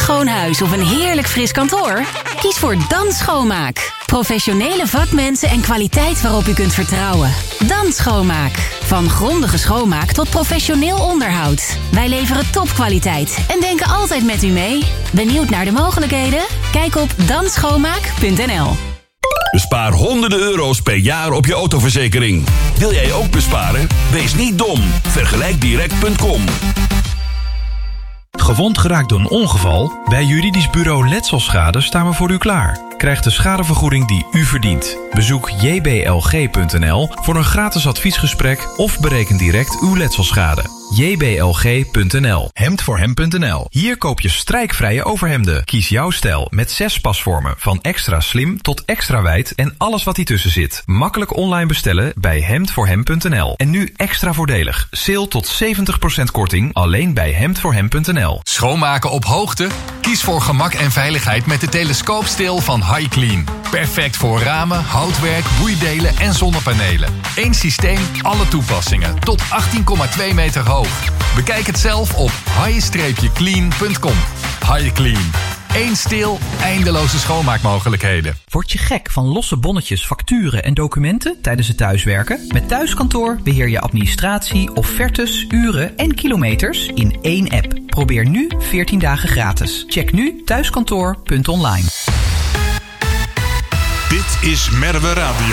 schoon huis of een heerlijk fris kantoor? Kies voor Dan Schoonmaak. Professionele vakmensen en kwaliteit waarop u kunt vertrouwen. Dan Schoonmaak. Van grondige schoonmaak tot professioneel onderhoud. Wij leveren topkwaliteit en denken altijd met u mee. Benieuwd naar de mogelijkheden? Kijk op danschoonmaak.nl. Bespaar honderden euro's per jaar op je autoverzekering. Wil jij ook besparen? Wees niet dom. Vergelijkdirect.com. Gewond geraakt door een ongeval? Bij Juridisch Bureau Letselschade staan we voor u klaar. Krijg de schadevergoeding die u verdient. Bezoek jblg.nl voor een gratis adviesgesprek of bereken direct uw letselschade. jblg.nl. Hemdvoorhem.nl. Hier koop je strijkvrije overhemden. Kies jouw stijl met 6 pasvormen. Van extra slim tot extra wijd en alles wat tussen zit. Makkelijk online bestellen bij hemdvoorhem.nl. En nu extra voordelig. Sale tot 70% korting alleen bij hemdvoorhem.nl. Schoonmaken op hoogte? Kies voor gemak en veiligheid met de telescoopsteel van HiClean. Perfect voor ramen, houtwerk, boeidelen en zonnepanelen. Eén systeem, alle toepassingen. Tot 18,2 meter hoog. Bekijk het zelf op high-clean.com. HiClean. Eén steel, eindeloze schoonmaakmogelijkheden. Word je gek van losse bonnetjes, facturen en documenten tijdens het thuiswerken? Met Thuiskantoor beheer je administratie, offertes, uren en kilometers in één app. Probeer nu 14 dagen gratis. Check nu thuiskantoor.online. Dit is Merwe Radio.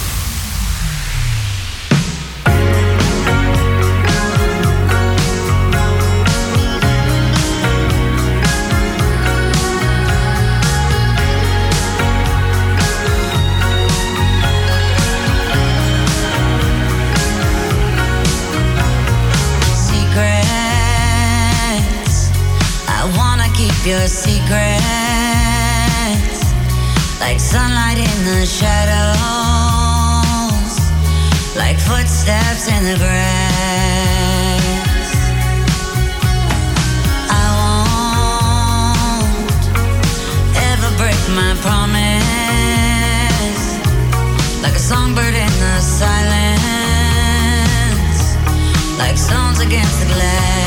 Your secrets, like sunlight in the shadows, like footsteps in the grass. I won't ever break my promise, like a songbird in the silence, like stones against the glass.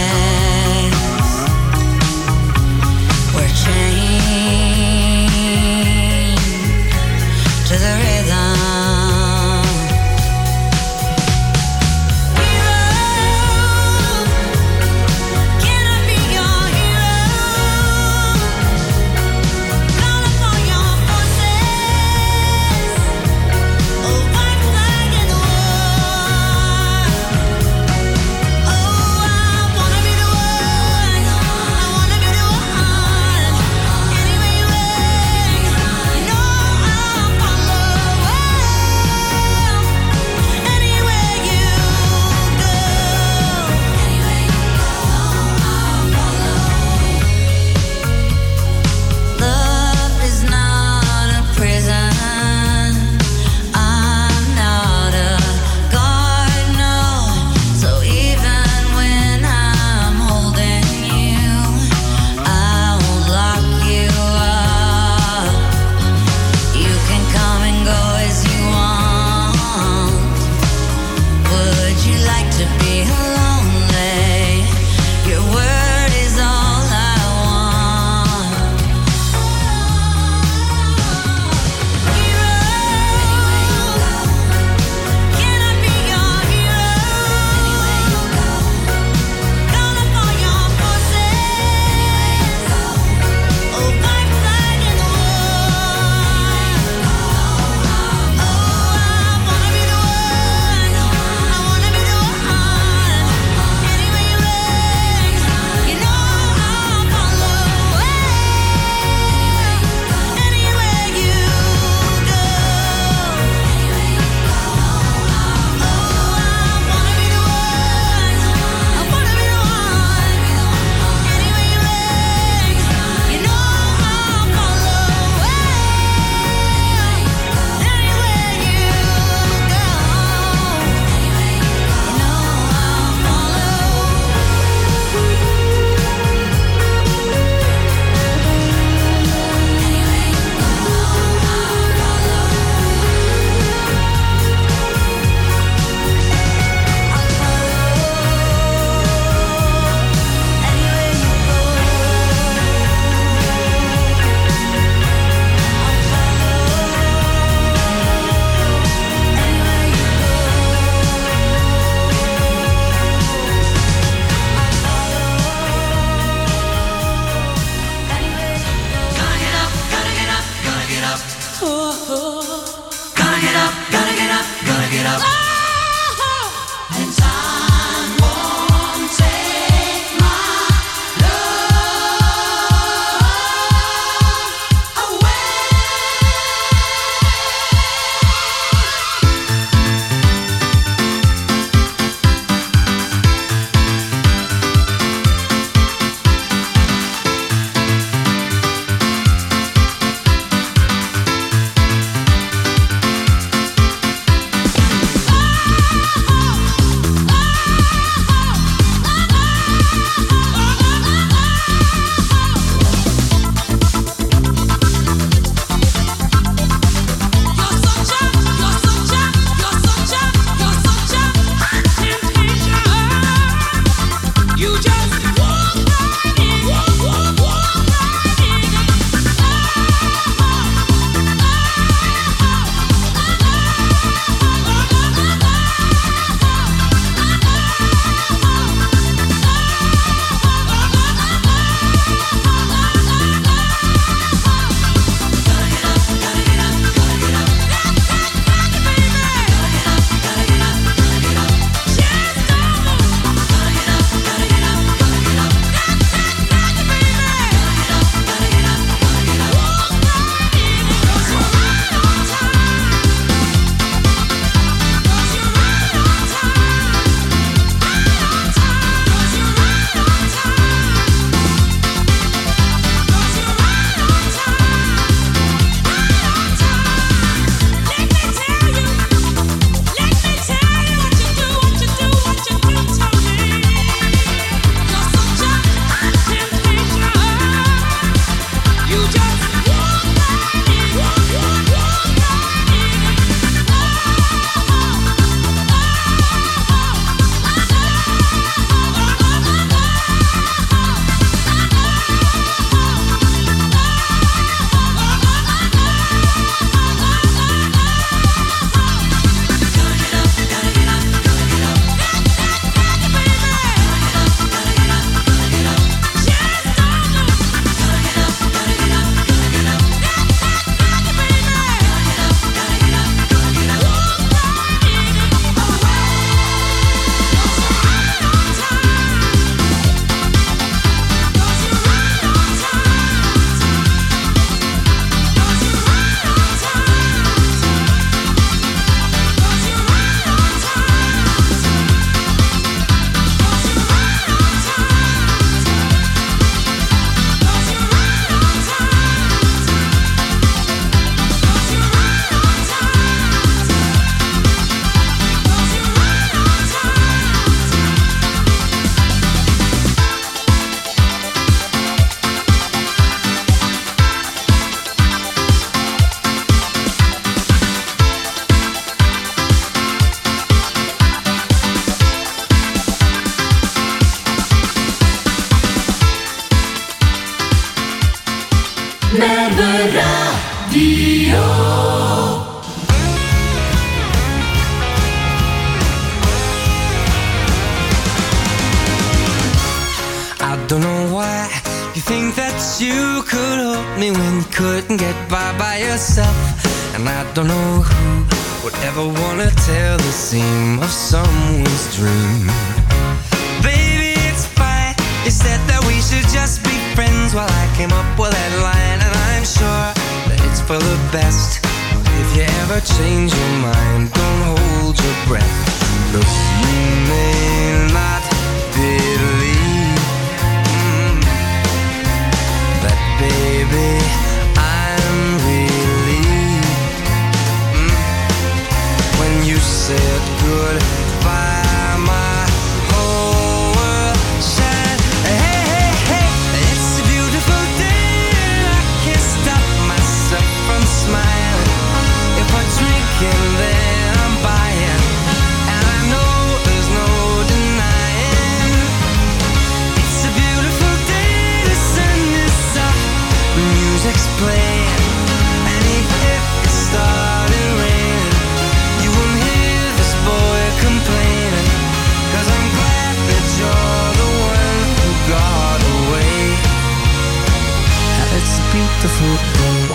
Chained to the rhythm. Oh, Merwe Radio. I don't know why you think that you could help me when you couldn't get by yourself. And I don't know who would ever wanna tell the seam of someone's dream. Baby, it's fine. You said that we should just be friends while I came up with that line. And I'm sure that it's for the best. If you ever change your mind, don't hold your breath. 'Cause you may not believe that, baby, I'm relieved when you said goodbye. My whole world shined. Hey, hey, hey, it's a beautiful day and I can't stop myself from smiling. If I drink and then I'm buying, and I know there's no denying. It's a beautiful day, the sun is up, the music's playing, and even if it started raining, you won't hear this boy complaining. 'Cause I'm glad that you're the one who got away. It's a beautiful day.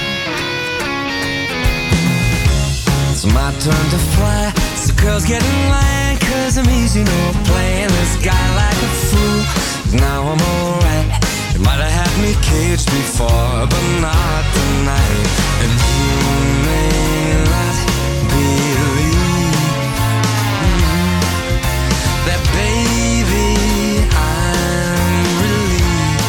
It's my turn to fly, so girls get in line, 'cause I'm easy, no playing this guy like a fool. Now I'm alright. You might have had me caged before, but not tonight. And you may not believe that, baby, I'm relieved.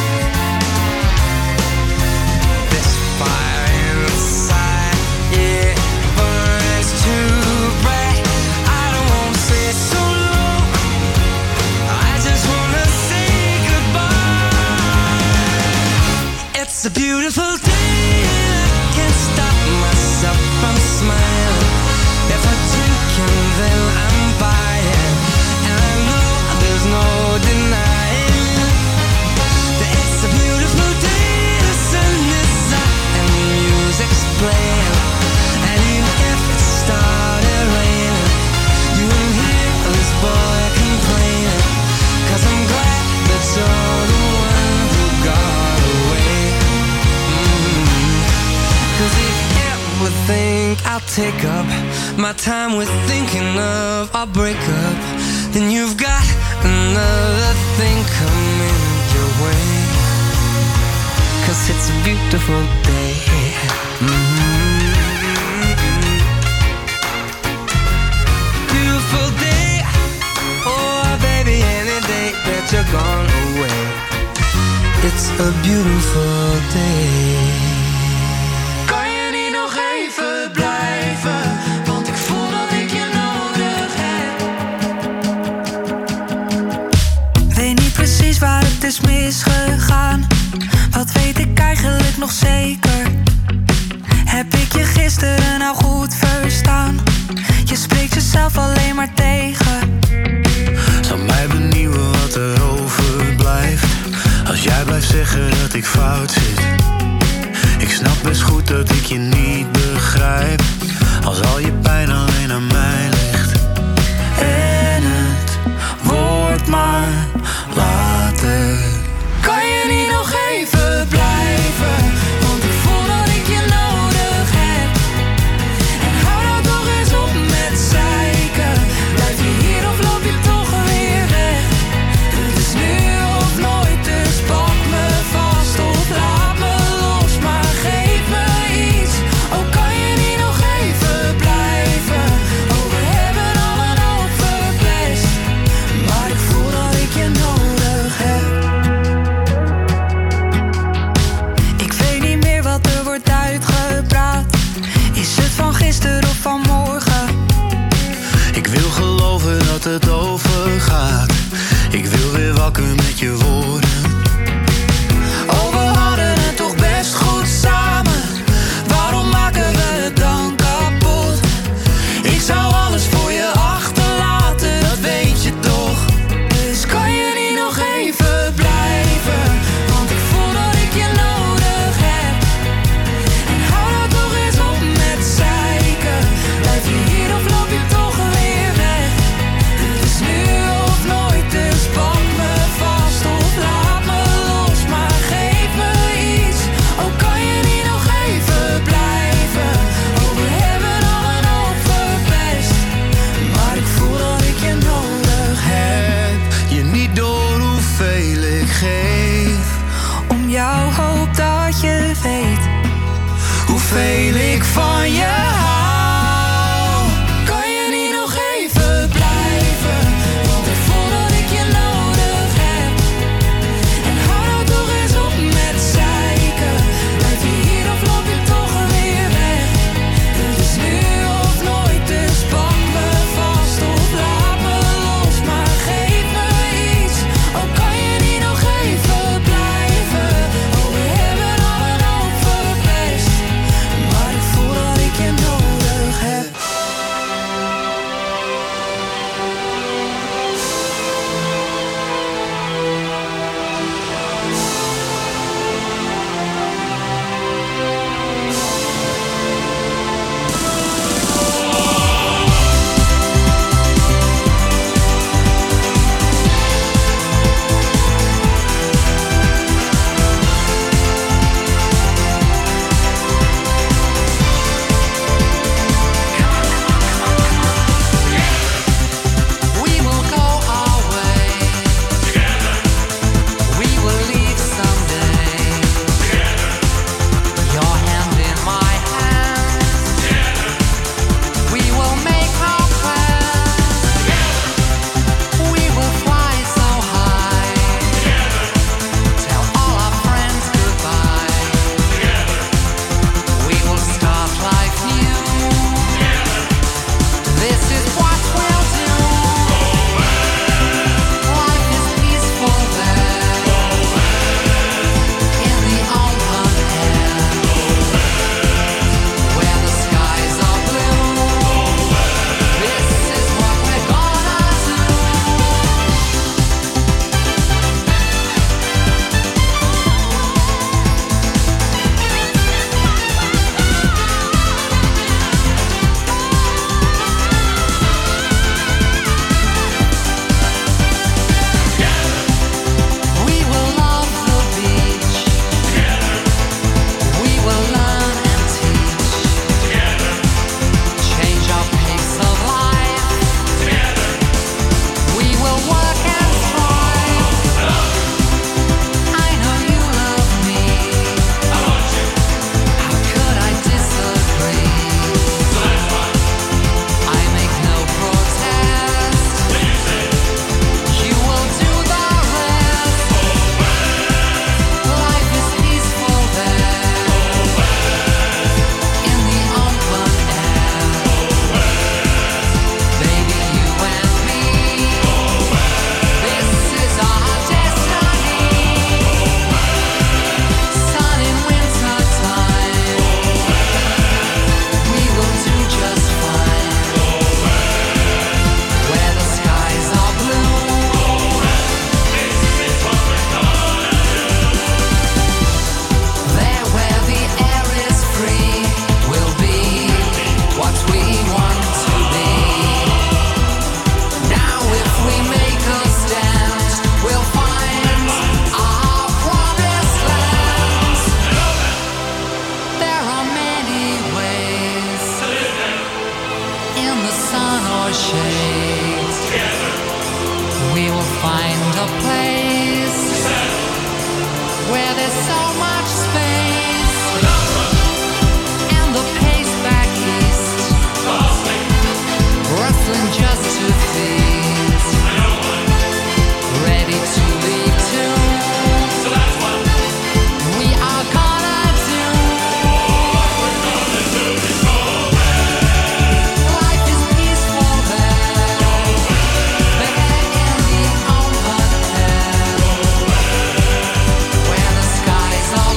This fire inside, yeah, burns too bright. I don't wanna stay so long, I just wanna say goodbye. It's a beautiful day and I can't stop myself from smiling. If I drink and then I'm buying, and I know there's no denying that it's a beautiful day, the sun is up and the music's playing. And even if it started raining, you won't hear this boy complaining. 'Cause I'm glad that you're the one who got away. 'Cause if you ever think I'll take up my time with thinking of our breakup, then you've got another thing coming your way. 'Cause it's a beautiful day. Beautiful day. Oh, baby, any day that you're gone away. It's a beautiful day. Kan je niet nog even blijven? Want ik voel dat ik je nodig heb. Weet niet precies waar het is misgegaan. Wat weet ik eigenlijk nog zeker? Heb ik je gisteren nou goed verstaan? Je spreekt jezelf alleen maar tegen. Zou mij benieuwen wat er overblijft als jij blijft zeggen dat ik fout zit. Ik snap best goed dat ik je niet begrijp, als al je pijn alleen aan mij ligt. En het wordt maar later. Kan je niet nog even blijven? Want ik voel dat ik je nodig heb. En hou nou toch eens op met zeiken. Blijf je hier of loop je toch weer weg? Het is nu of nooit, dus pak me vast of laat me los. Maar geef me iets, oh kan je niet nog even blijven? Oh, we hebben al een hoop verpest, maar ik voel dat ik je nodig heb. Ik weet niet meer wat er wordt uitgepraat. Is het van gisteren of van morgen? Ik wil geloven dat het overgaat. Ik wil weer wakker met je woorden. Oh, we hadden het toch best goed samen. Waarom maken we het dan kapot? Ik zou alles voor je achterlaten, dat weet je toch. Dus kan je niet nog even blijven? Want ik voel dat ik je nodig heb. hoeveel ik van je hou. Kan je niet nog even blijven? Want ik voel dat ik je nodig heb. En hou nou toch eens op met zeiken. Blijf je hier of loop je toch weer weg? Het is nu of nooit, dus pak me vast of laat me los. Maar geef me iets, oh kan je niet nog even blijven? Oh we hebben al een hoop verpest, maar ik voel dat ik je nodig heb. We will go our way. Together. We will leave someday. Together. Your hand in my hand. Together. We will make our plans. Together. We will fly so high. Together. Tell all our friends goodbye. Together. We will start life new. Together. This is what we'll do. Life is peaceful there. In the open air. Where the skies are blue. This is what we're gonna do. We will love the beach. We will learn and teach. Change our pace of life. We will work and strive. I know you love me. How could I disagree? I make no protest. You will do the rest. Life is peaceful there. In the open air. Baby, you and me. This is our destiny. Sun in winter time. We will do just fine. Where the skies are blue. There where the air is free. We'll be what we want to be. Now if we make a stand, we'll find our promised land. There are many ways. In the sun or shade. We will find a place where there's so much space. And the pace back east. Rustling just to feast. Ready to lead to. We are gonna do. Life is peaceful there. There in the open air. Where the skies are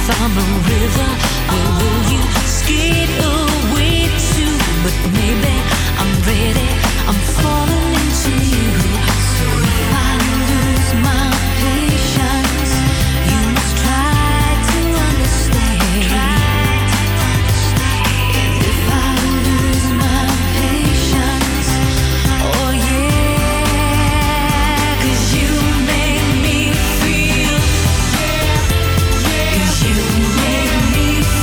found a river, where will you skate away to? But maybe I'm ready, I'm falling into you. So if I lose my patience, you must try to understand. If I lose my patience, oh yeah, 'cause you make me feel, 'cause you make me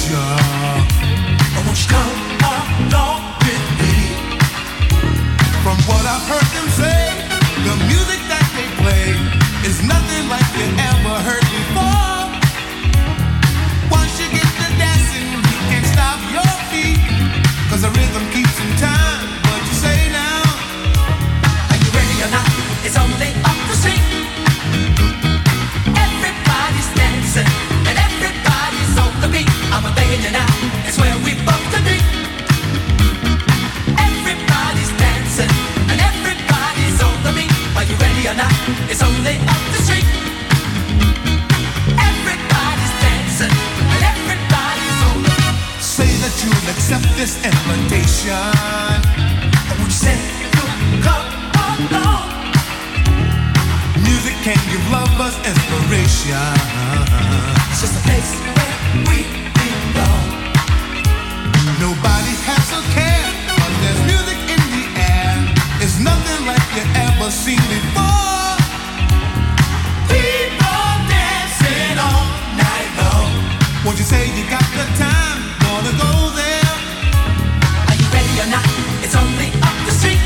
pleasure. Won't you come along with me? From what I've heard them say, the music that they play is nothing like you ever heard before. Once you get to dancing, you can't stop your feet, 'cause the rhythm keeps in time. What you say now? Are you ready or not? It's only up the street. Everybody's dancing and everybody's on the beat. I'm begging you now, it's where we both to be. Everybody's dancing and everybody's on the beat. Are you ready or not? It's only up the street. Everybody's dancing and everybody's on the beat. Say that you'll accept this invitation. And would you say you'll come along? Music can give lovers inspiration. It's just a place where we belong. Nobody has a care, but there's music in the air. It's nothing like you ever seen before. People dancing all night long. Won't you say you got the time? Wanna go there? Are you ready or not? It's only up the street.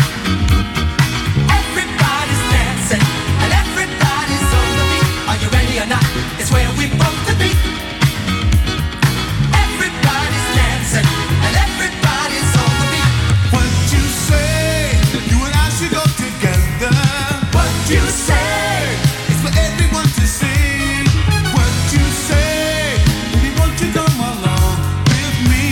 Everybody's dancing and everybody's on the beat. Are you ready or not? It's where we both to be. Everybody's dancing and everybody's on the beat. What you say? You and I should go together. What you say? It's for everyone to see. What you say? Baby, won't you come along with me?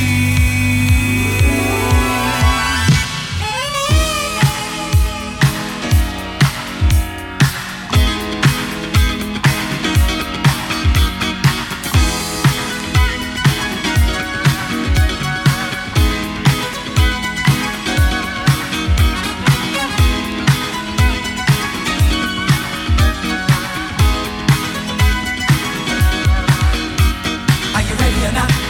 Are you ready or not?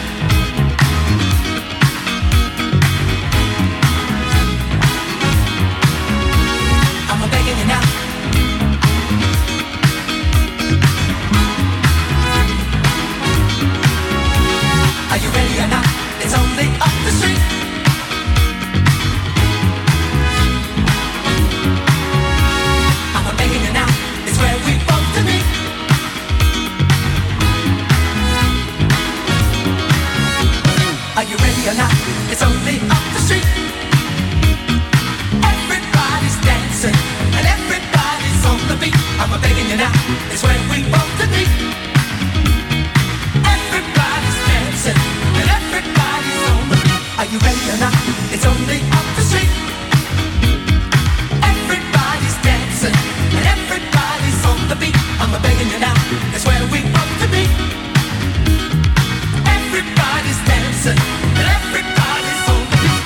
I'm begging you now. Are you ready or not? It's only up the street. I'm begging you now. It's where we both to be. Are you ready or not? It's only up the street. Everybody's dancing and everybody's on the beat. I'm begging you now. It's where we both to be. Everybody's dancing and everybody's on the beat. Are you ready or not? It's only up the street. Everybody's dancing and everybody's on the beat. I'm begging you now. It's where we both to be. Everybody's dancing and everybody's on the beat.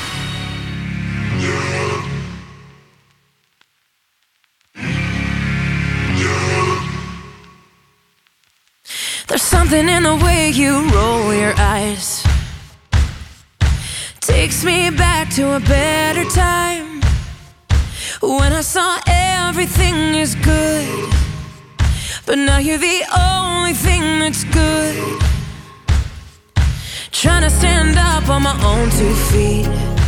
There's something in the way you roll your eyes. Takes me back to a better time, when I saw everything is good. But now you're the only thing that's good. Trying to stand up on my own 2 feet.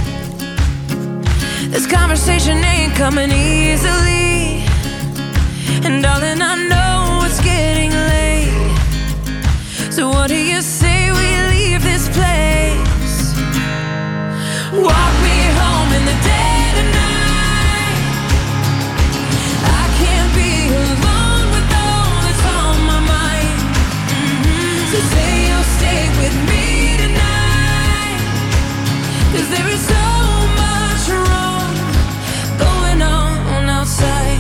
This conversation ain't coming easily, and darling, I know it's getting late. So what do you say we leave this place? Walk me home in the dead of night. I can't be alone with all that's on my mind. So say you'll stay with me tonight, 'cause there is so much wrong going on outside.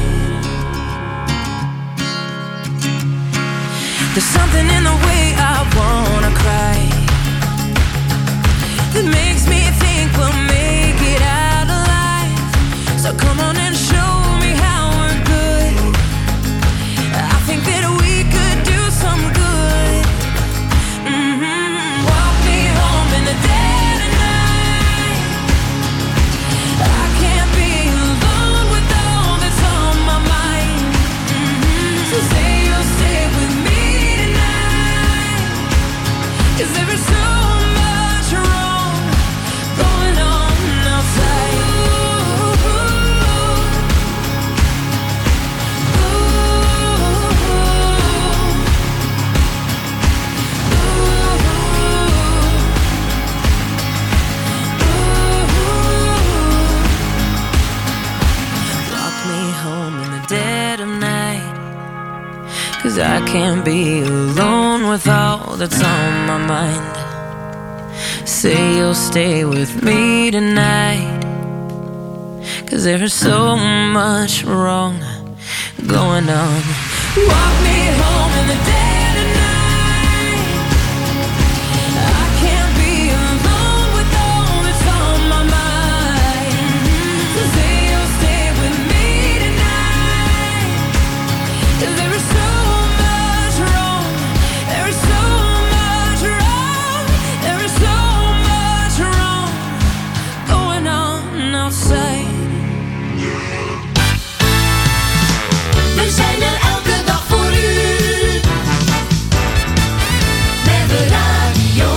There's something in the way I wanna cry that makes me think we'll make it out alive. So come on and show me how we're good. I think that we could do some good. Walk me home in the dead of night. I can't be alone with all that's on my mind. So say you'll stay with me tonight, 'cause there is so 'Cause I can't be alone with all that's on my mind. Say you'll stay with me tonight, 'cause there's so much wrong going on. Walk me home in the dead of night. I can't be alone with all that's on my mind. So say you'll stay with me tonight, 'cause there is so much wrong. There is so much wrong. There is so much wrong going on outside. We zijn er elke dag voor u. Met de radio.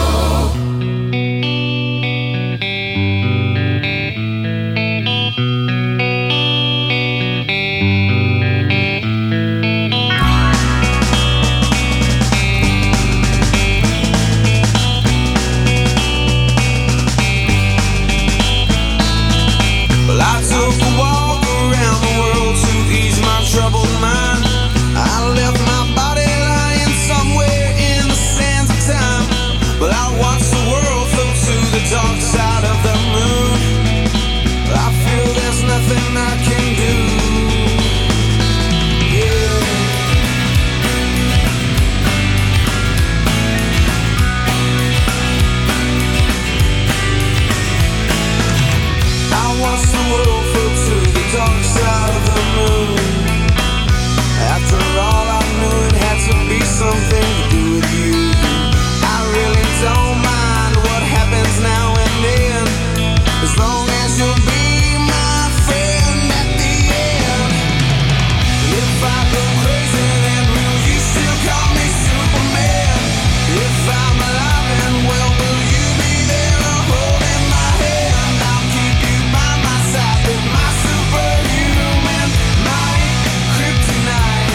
Well, I took a walk around the world to ease my troubled mind. I left my body lying somewhere in the sands of time. But I watched the world float to the dark side of the moon. I feel there's nothing I can do. Yeah. I watched the world float to the dark side of the moon. After all, I knew it had to be something to do with you. I really don't mind what happens now and then, as long as you'll be my friend at the end. If I go crazy, then will you still call me Superman? If I'm alive and well, will you be there holding my hand? I'll keep you by my side with my superhuman, my kryptonite.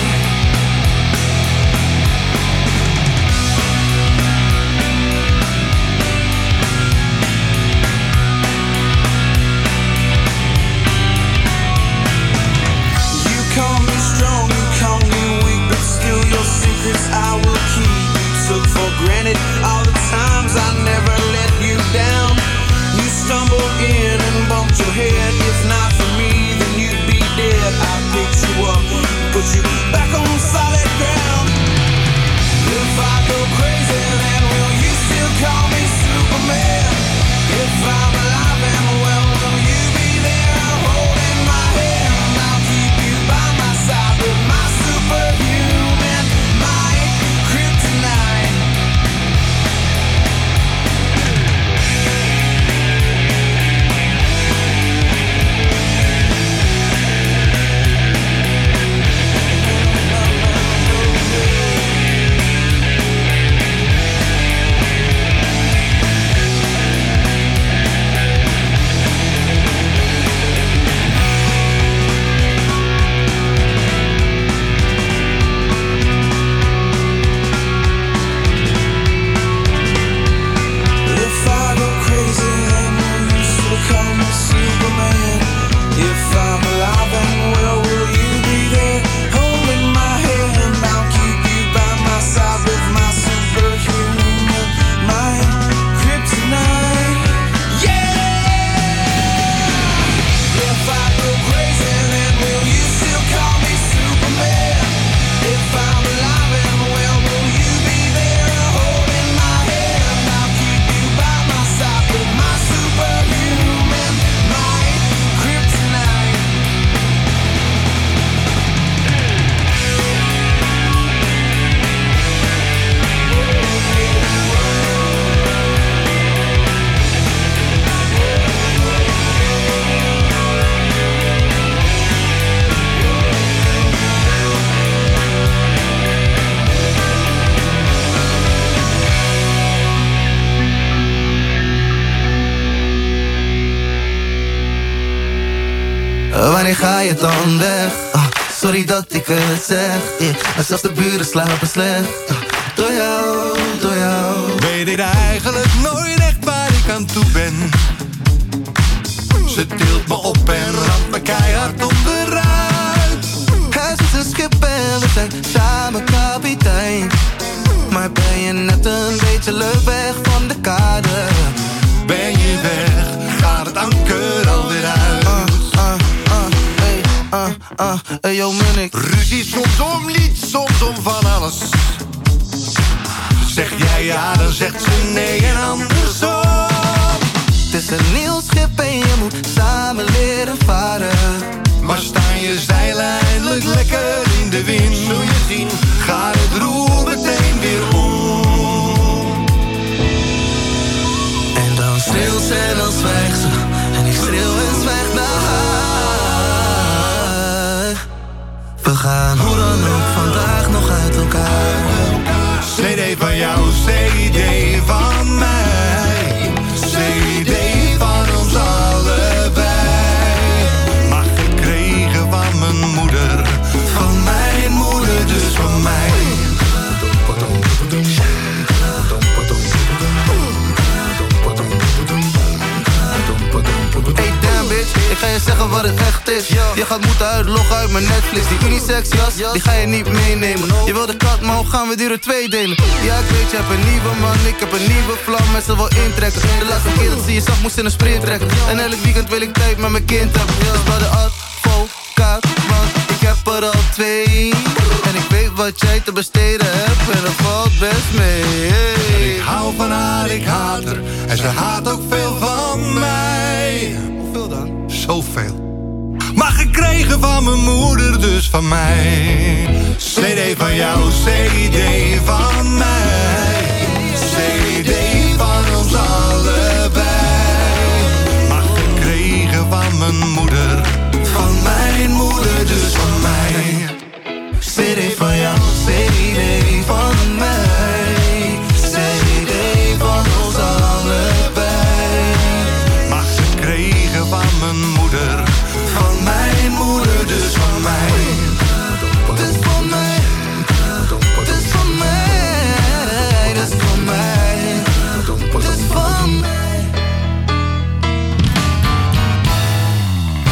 You call me strong, you call me weak, but still your secrets I will keep. You took for granted all the times I never let you down. You stumbled in and bumped your head. If not for me, then you'd be dead. I picked you up, put you back on solid ground. If I go crazy, then will you still call me Superman? If I'm alive and well, will you be there holding my hand? I'll keep you by my side with my superhuman, my kryptonite. If I go crazy, then will you still call me Superman? If I'm alive and well, will you be there holding my hand? I'll keep you by my side with my superhuman, my kryptonite. Yeah! If I go crazy, then will you still call me Superman? If I'm alive and well, will you be there holding my hand? I'll keep you by my side with my superhuman, my kryptonite. Wanneer ga je dan weg? Sorry dat ik het zeg, maar zelfs de buren slapen slecht. Door jou, door jou. Weet ik eigenlijk nooit echt waar ik aan toe ben. Ze tilt me op en ramt me keihard onderuit. Hij is een schip en we zijn samen klaar. tijd. Maar ben je net een beetje leuk weg van de kade? Ben je weg, gaat het anker alweer uit. Hey yo Munnik. Ruzie soms om lied, soms om van alles. Zeg jij ja, dan zegt ze nee en andersom. Het is een nieuw schip en je moet samen leren varen. Maar staan je zeilen eindelijk lekker in de wind? Zul je zien, gaat het roer meteen weer om. En dan schreeuwt ze en dan zwijgt ze. En ik schreeuw en zwijg naar haar. We gaan hoe dan ook vandaag nog uit elkaar. CD van jou, CD van mij. CD van ons allebei. Maar gekregen van mijn moeder. Van mijn moeder, dus van mij. Hey damn bitch, ik ga je zeggen wat het echt is. Je gaat moeten uitloggen uit mijn Netflix. Die unisex jas, die ga je niet meenemen. Je wil de kat, maar hoe gaan we die er 2 delen? Ja ik weet, je hebt een nieuwe man, ik heb een nieuwe vlam. En ze wil intrekken. De laatste keer dat ze je zag, moest in een sprint trekken. En elk weekend wil ik tijd met mijn kind hebben. Dus bij de advocaat, want ik heb er al 2. En ik weet wat jij te besteden hebt. En dat valt best mee. Ik hou van haar, ik haat haar. En ze haat ook veel van mij. Hoeveel dan? Zoveel. Maar gekregen van mijn moeder, dus van mij. CD van jou, CD van mij. CD van ons allebei. Maar gekregen van mijn moeder. Van mijn moeder, dus van mij. CD van jou, CD van mij. CD van ons allebei. Maar gekregen van mijn moeder. Van mijn moeder, dus van mij. Dus van mij. Dus van mij. Dus van mij. Dus van mij.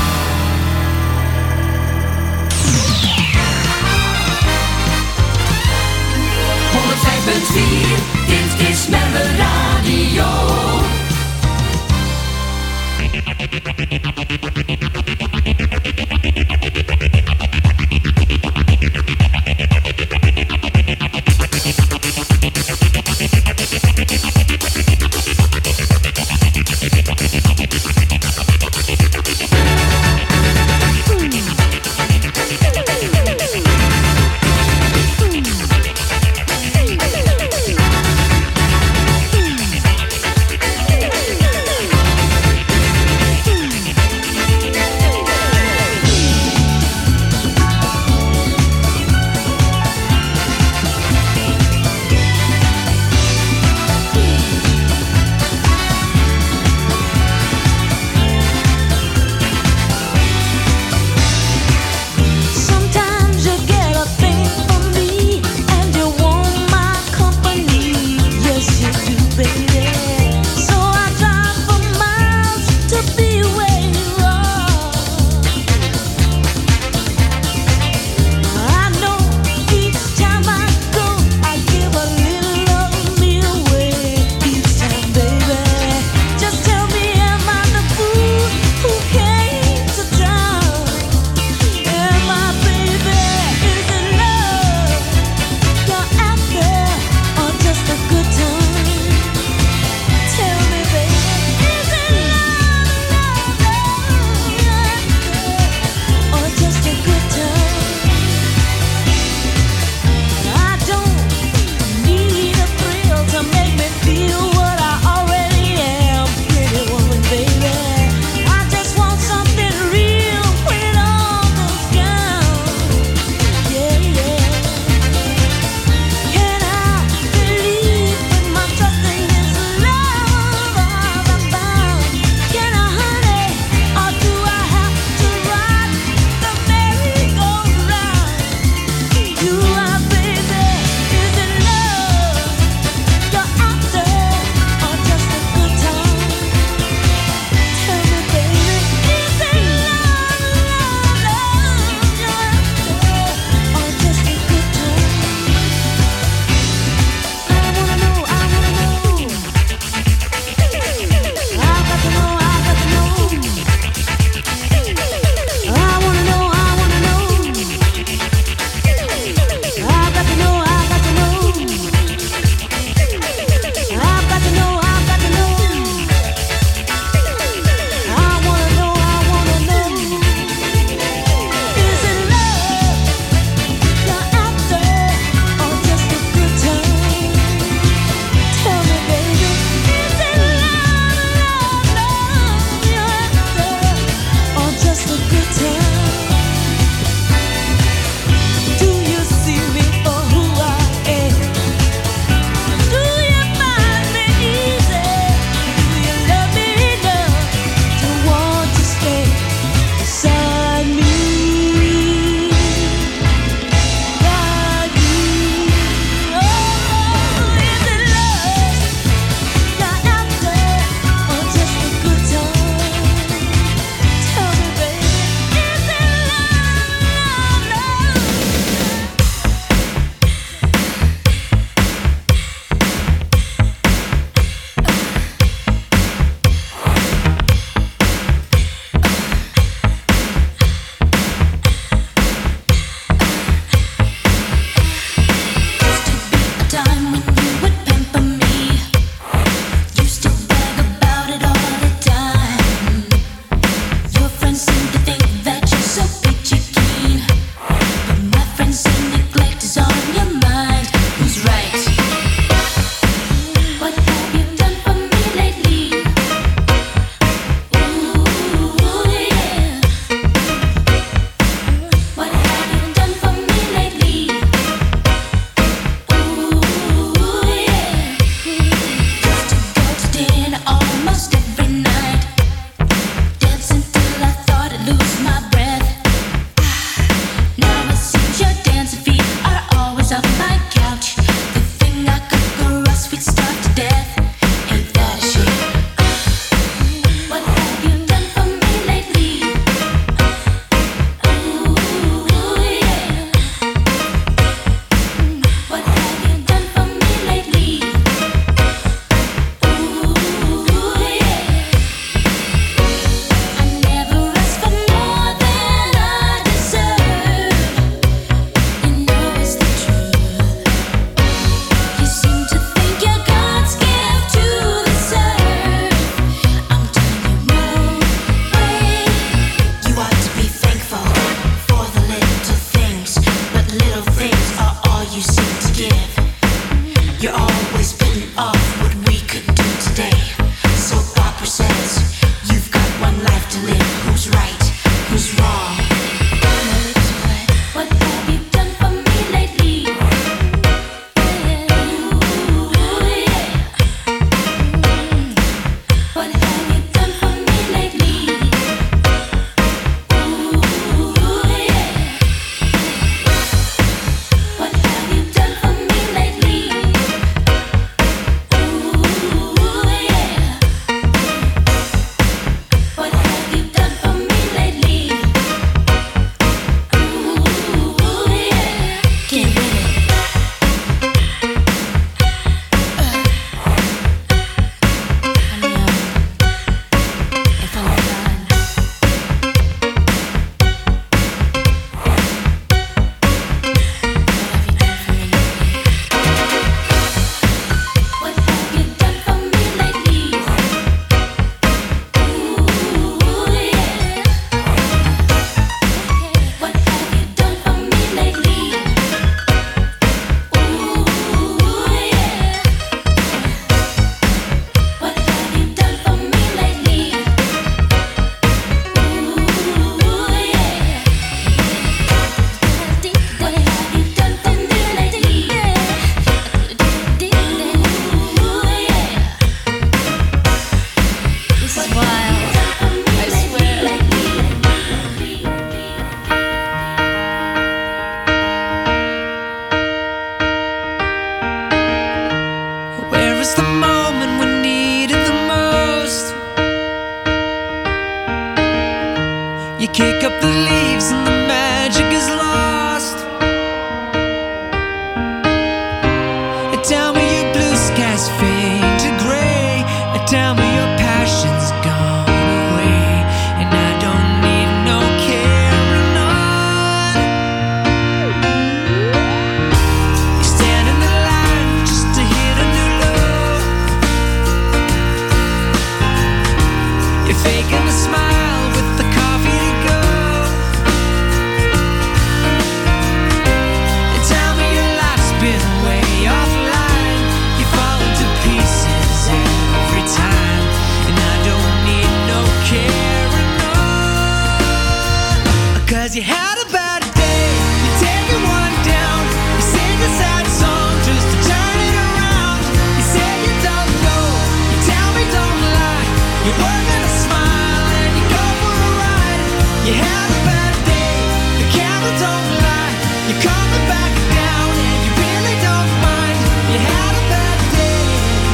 'Cause you had a bad day, you're taking one down. You sing a sad song just to turn it around. You say you don't know, you tell me don't lie. You work on a smile and you go for a ride. You had a bad day, the camera don't lie. You're coming back down and you really don't mind. You had a bad day,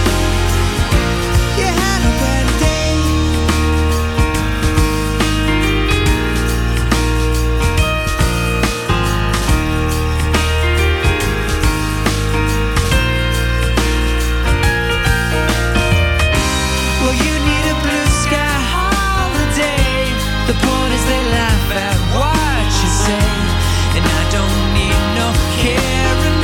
you had a bad day. Well, you need a blue sky holiday. The point is they laugh at what you say, and I don't need no care and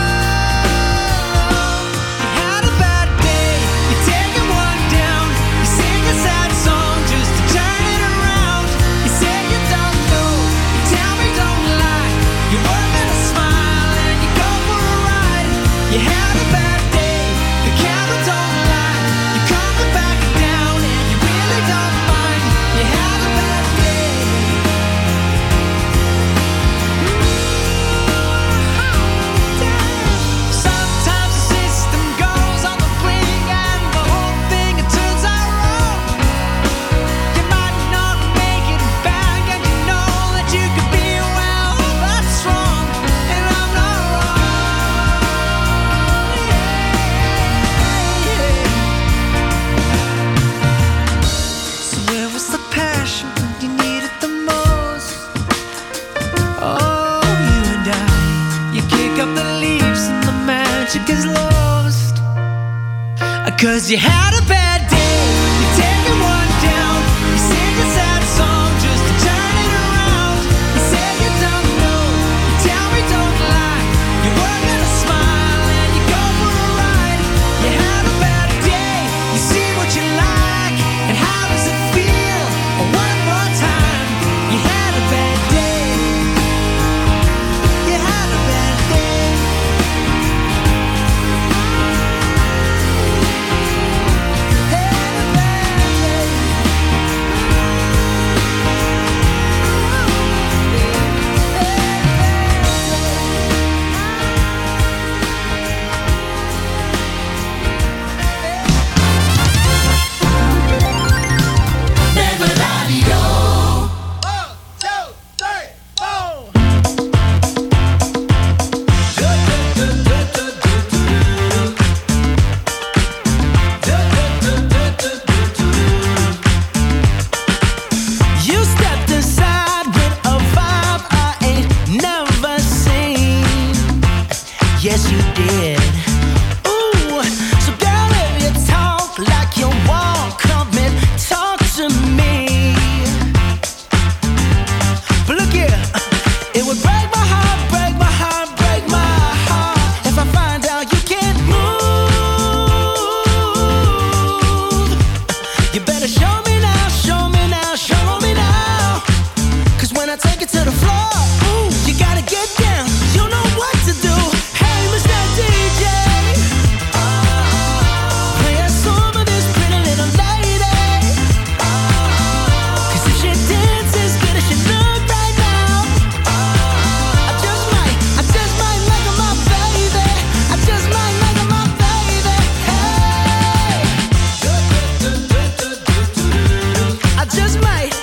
home. You had a bad day, you're taking one down. You sing a sad song just to turn it around. You say you don't know, you tell me don't lie. You work on a smile and you go for a ride. You had a bad day, the camera don't lie. You're coming back down and you really don't mind. You had a bad day. Sometimes the system goes on the blink and the whole thing it turns out wrong. You might not make it back and you know that you could be well, that's wrong, and I'm not wrong. So where was the passion when you needed the most? Oh, you and I, you kick up the leaves and the magic is lost. 'Cause you had a bad day, you're taking one down. You sing a sad song just to turn it around. You say you don't know, you tell me don't lie. You work on a smile and you go for a ride. You had a bad day, you see what you like, and how does it feel? One more time, you had a bad day. You had a bad day. You stepped aside with a vibe I ain't never seen. Yes, you did. Ooh, so girl, if you talk like you walk, come and talk to me. But look here, it would break my heart, break my heart, break my heart if I find out you can't move. You better show me now, show me now, show me now. 'Cause when I take it to the floor, ooh, you gotta get down. You know what to do. Hey, Mr. DJ, play a song of this pretty little lady. 'Cause if she dances good as she look right now, I just might make her my baby. I just might make her my baby. Hey, I just might.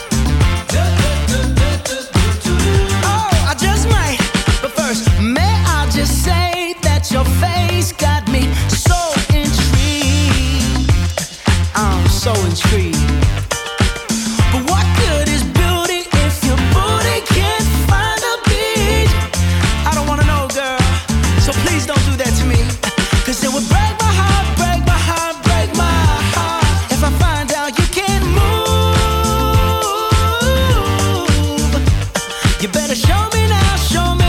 Oh, I just might. But first, may I just say that your face got me so intrigued. I'm so intrigued. But what good is beauty if your booty can't find a beat? I don't wanna know, girl, so please don't do that to me. 'Cause it would break my heart, break my heart, break my heart if I find out you can't move. You better show me now, show me